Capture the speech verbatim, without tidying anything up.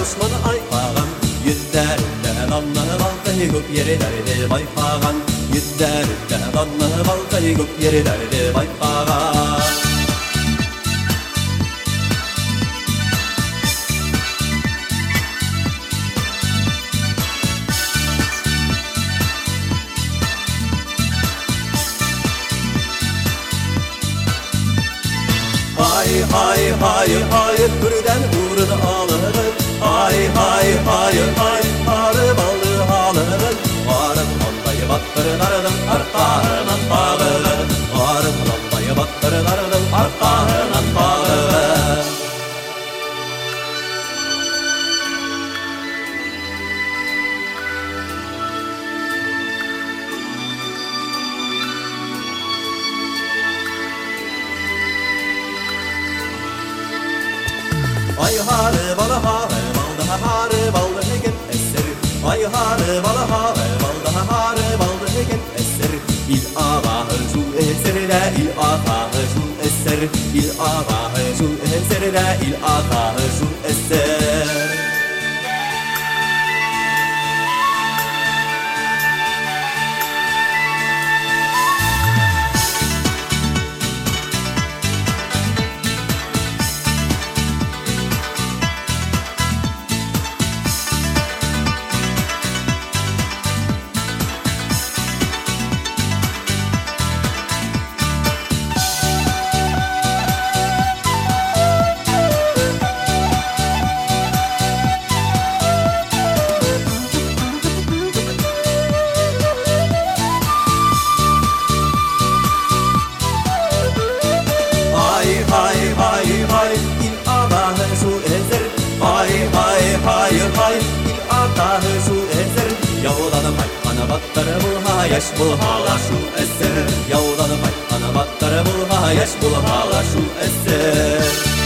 Osman aypağan Yüzlerinde danlı baltayı gök yerlerde baypağan Yüzlerinde danlı baltayı gök yerlerde baypağan Hay hay hay hay Gürden uğrunu alırın Hay hay hay hay Arı balı alırın Arı lambayı baktırırın Arkarından bağırın Arı lambayı baktırırın Arkarından bağırın Ay harı balı harı balda harı balda hegen eser Ay harı balı harı balda harı balda hegen eser İl ağahı şu eserde il ağahı şu eser İl ağahı şu eserde il ağahı şu eser Hay hay hay il ağahı şu eser Hay hay hay hay il ağahı şu eser Yavrulanı pay ana battara bu ha yaş bu hala şu eser Yavrulanı pay ana battara bu ha yaş bu hala şu eser